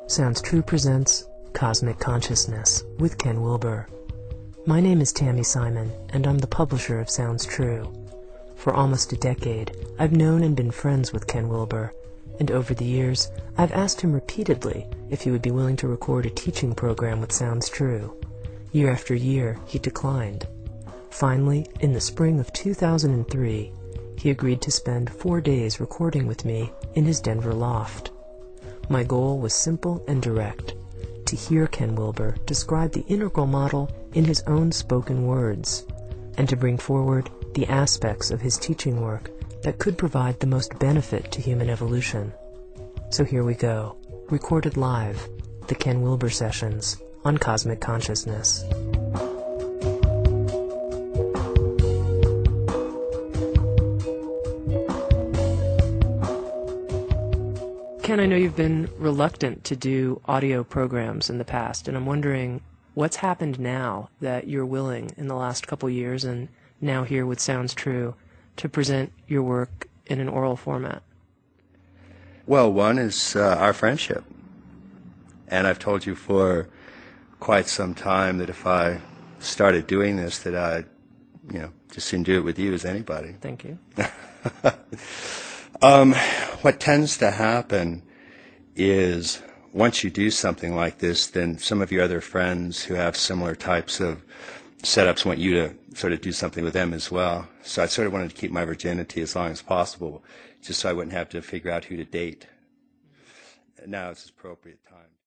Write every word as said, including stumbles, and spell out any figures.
Sounds True presents Cosmic Consciousness with Ken Wilber. My name is Tammy Simon, and I'm the publisher of Sounds True. For almost a decade, I've known and been friends with Ken Wilber, and over the years, I've asked him repeatedly if he would be willing to record a teaching program with Sounds True. Year after year, he declined. Finally, in the spring of two thousand three, he agreed to spend four days recording with me in his Denver loft. My goal was simple and direct: to hear Ken Wilber describe the integral model in his own spoken words, and to bring forward the aspects of his teaching work that could provide the most benefit to human evolution. So here we go, recorded live, the Ken Wilber Sessions on Cosmic Consciousness. Ken, I know you've been reluctant to do audio programs in the past, and I'm wondering what's happened now that you're willing in the last couple years and now here with Sounds True to present your work in an oral format? Well, one is uh, our friendship. And I've told you for quite some time that if I started doing this, that I'd, you know, just soon do it with you as anybody. Thank you. um, what tends to happen is once you do something like this, then some of your other friends who have similar types of setups want you to sort of do something with them as well. So I sort of wanted to keep my virginity as long as possible, just so I wouldn't have to figure out who to date. Now it's appropriate time.